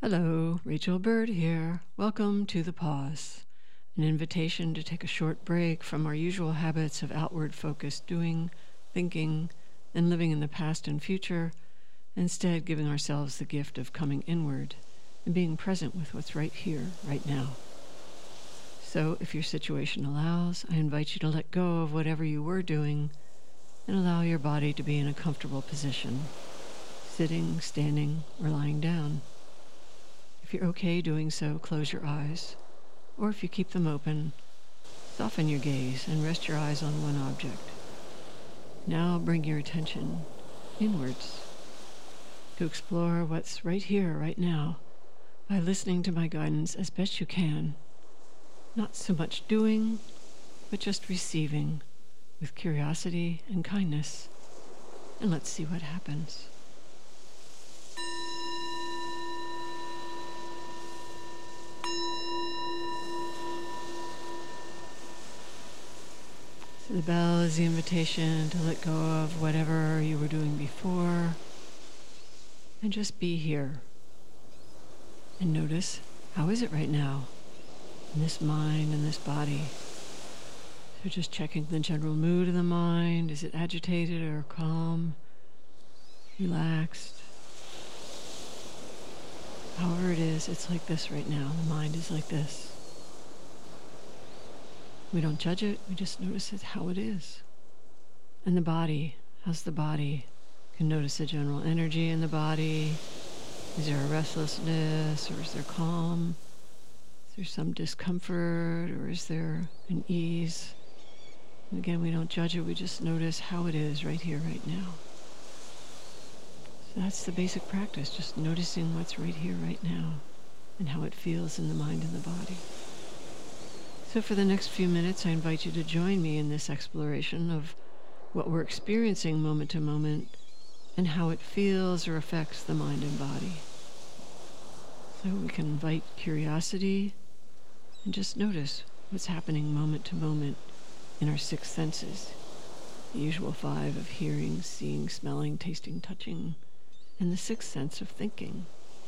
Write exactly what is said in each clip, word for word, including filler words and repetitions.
Hello, Rachel Bird here. Welcome to The Pause, an invitation to take a short break from our usual habits of outward focused doing, thinking, and living in the past and future, instead giving ourselves the gift of coming inward and being present with what's right here, right now. So if your situation allows, I invite you to let go of whatever you were doing and allow your body to be in a comfortable position, sitting, standing, or lying down. If you're okay doing so, close your eyes, or if you keep them open, soften your gaze and rest your eyes on one object. Now bring your attention inwards to explore what's right here, right now, by listening to my guidance as best you can. Not so much doing, but just receiving with curiosity and kindness. And let's see what happens. So the bell is the invitation to let go of whatever you were doing before and just be here. And notice, how is it right now in this mind and this body? So just checking the general mood of the mind. Is it agitated or calm, relaxed? However it is, it's like this right now. The mind is like this. We don't judge it, we just notice it how it is. And the body, how's the body? You can notice the general energy in the body. Is there a restlessness, or is there calm? Is there some discomfort, or is there an ease? And again, we don't judge it, we just notice how it is right here, right now. So that's the basic practice, just noticing what's right here, right now, and how it feels in the mind and the body. So for the next few minutes, I invite you to join me in this exploration of what we're experiencing moment to moment and how it feels or affects the mind and body. So we can invite curiosity and just notice what's happening moment to moment in our six senses, the usual five of hearing, seeing, smelling, tasting, touching, and the sixth sense of thinking.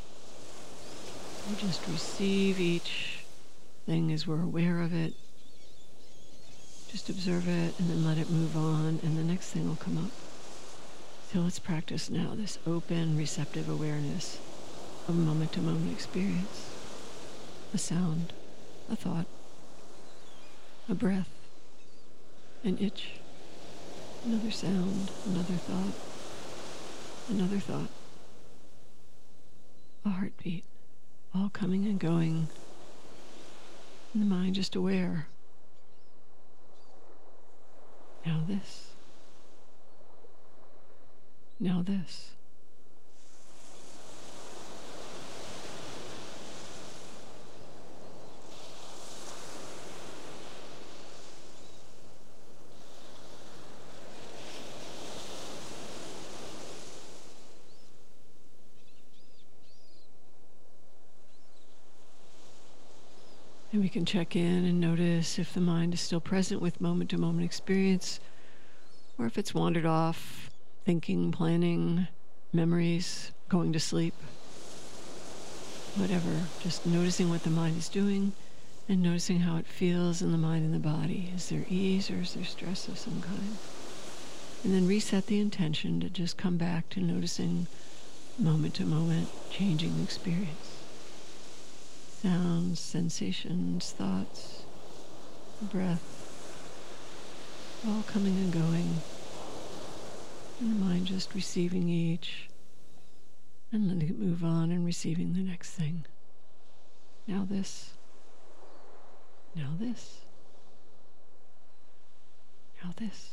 We just receive each thing as we're aware of it. Just observe it and then let it move on, and the next thing will come up. So let's practice now this open, receptive awareness of moment-to-moment experience. A sound, a thought, a breath, an itch, another sound, another thought, another thought, a heartbeat, all coming and going. And the mind just aware. Now this. Now this. And we can check in and notice if the mind is still present with moment-to-moment experience, or if it's wandered off, thinking, planning, memories, going to sleep, whatever. Just noticing what the mind is doing and noticing how it feels in the mind and the body. Is there ease or is there stress of some kind? And then reset the intention to just come back to noticing moment-to-moment changing experience. Sounds, sensations, thoughts, breath, all coming and going, and the mind just receiving each and letting it move on and receiving the next thing. Now this, now this, now this.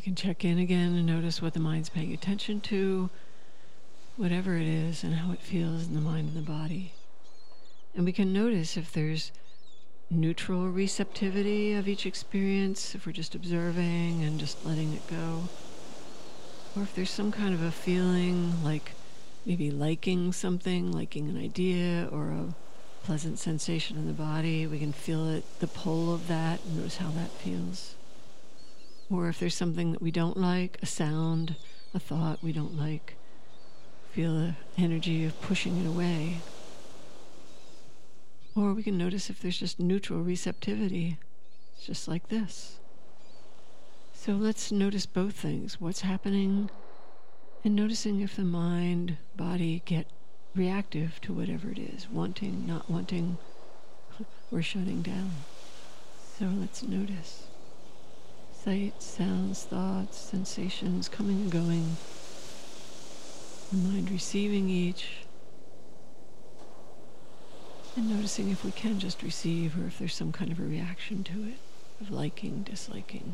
can check in again and notice what the mind's paying attention to, whatever it is, and how it feels in the mind and the body. And we can notice if there's neutral receptivity of each experience, if we're just observing and just letting it go, or if there's some kind of a feeling like maybe liking something, liking an idea, or a pleasant sensation in the body. We can feel it, the pull of that, and notice how that feels. Or if there's something that we don't like, a sound, a thought we don't like, feel the energy of pushing it away. Or we can notice if there's just neutral receptivity. It's just like this. So let's notice both things, what's happening, and noticing if the mind, body get reactive to whatever it is, wanting, not wanting, or shutting down. So let's notice. Sights, sounds, thoughts, sensations coming and going. The mind receiving each. And noticing if we can just receive or if there's some kind of a reaction to it, of liking, disliking.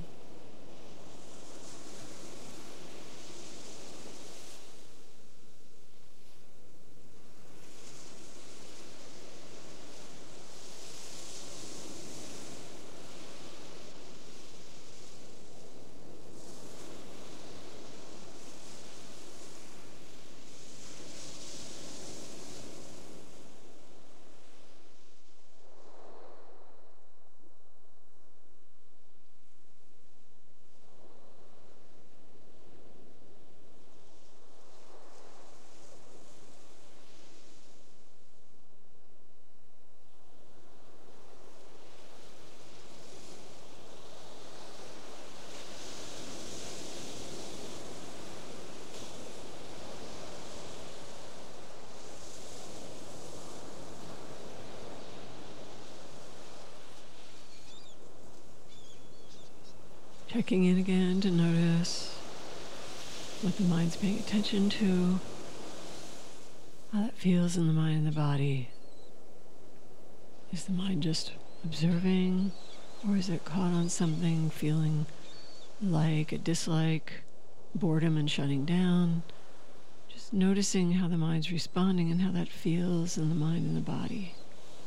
Checking in again to notice what the mind's paying attention to, how that feels in the mind and the body. Is the mind just observing, or is it caught on something, feeling like a dislike, boredom and shutting down? Just noticing how the mind's responding and how that feels in the mind and the body.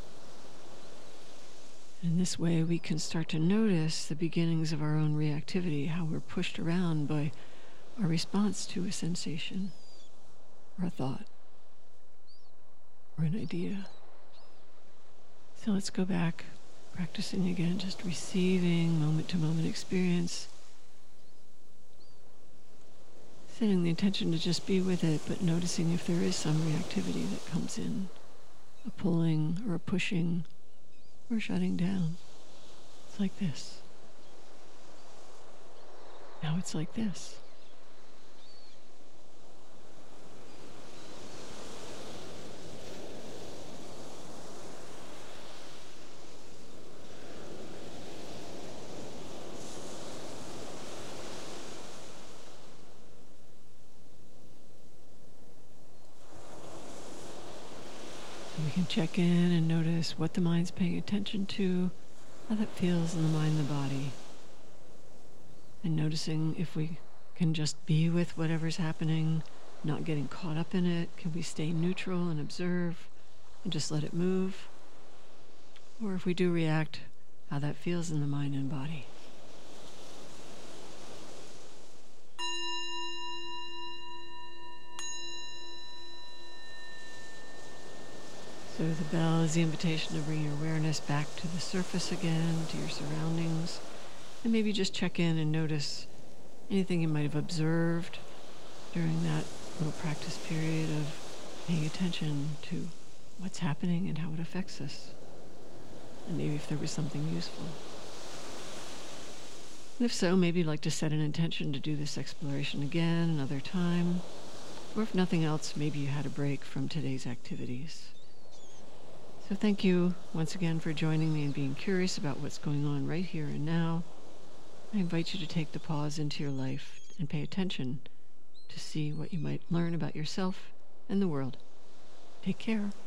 In this way, we can start to notice the beginnings of our own reactivity, how we're pushed around by our response to a sensation, or a thought, or an idea. So let's go back, practicing again, just receiving moment-to-moment experience, setting the intention to just be with it, but noticing if there is some reactivity that comes in, a pulling or a pushing, or shutting down. It's like this. Now it's like this. We can check in and notice what the mind's paying attention to, how that feels in the mind and the body. And noticing if we can just be with whatever's happening, not getting caught up in it. Can we stay neutral and observe and just let it move? Or if we do react, how that feels in the mind and body. So the bell is the invitation to bring your awareness back to the surface again, to your surroundings, and maybe just check in and notice anything you might have observed during that little practice period of paying attention to what's happening and how it affects us, and maybe if there was something useful. And if so, maybe you'd like to set an intention to do this exploration again another time, or if nothing else, maybe you had a break from today's activities. So thank you once again for joining me and being curious about what's going on right here and now. I invite you to take the pause into your life and pay attention to see what you might learn about yourself and the world. Take care.